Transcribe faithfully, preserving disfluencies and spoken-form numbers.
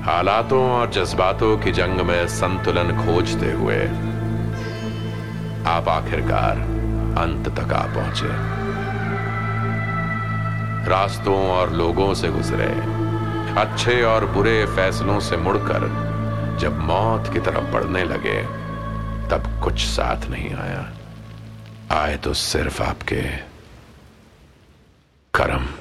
हालातों और जज्बातों की जंग में संतुलन खोजते हुए आप आखिरकार अंत तक आ पहुंचे। रास्तों और लोगों से गुजरे, अच्छे और बुरे फैसलों से मुड़कर जब मौत की तरफ बढ़ने लगे, तब कुछ साथ नहीं आया। आए तो सिर्फ आपके कर्म।